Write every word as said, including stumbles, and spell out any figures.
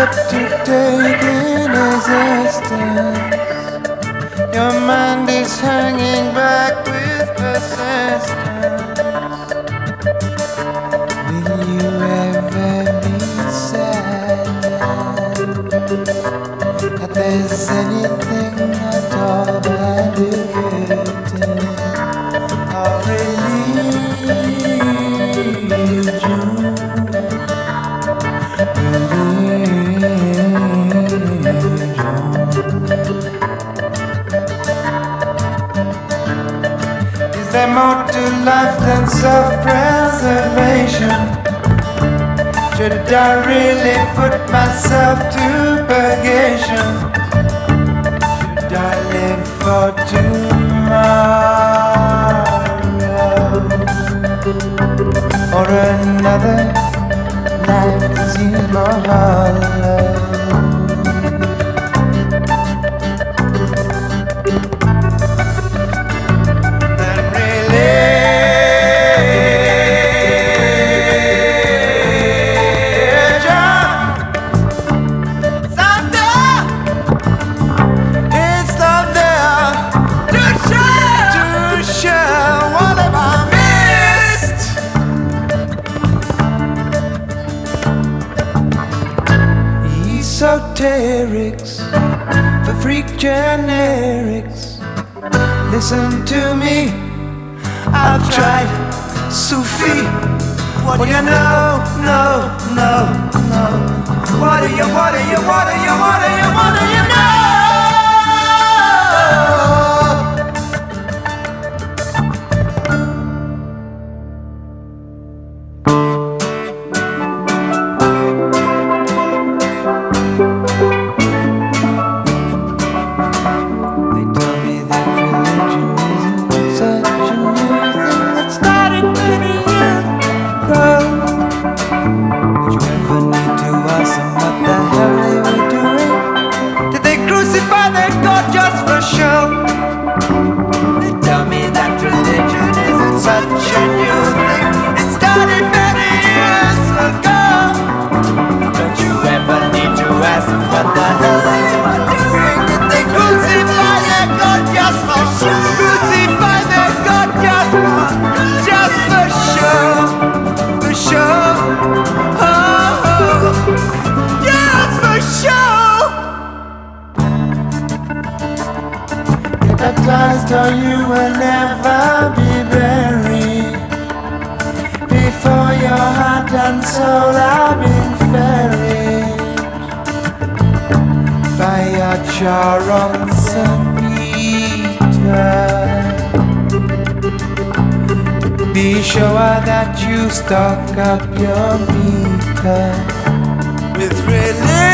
step to take in existence. Your mind is hanging back with persistence. Will you ever be sad that there's anything at all that you could do? Or religion? Is there more to life than self-preservation? Should I really put myself to purgation? Should I live for tomorrow or another life that seems more hollow? Esoterics for freak generics. Listen to me, I've tried Sufi. What do you know? No, no, no. What do you, what do you, what do you, what do you, what do you know? Baptized or you will never be buried. Before your heart and soul are being ferried by your jar on Saint Peter. Be sure that you stock up your meter with religion.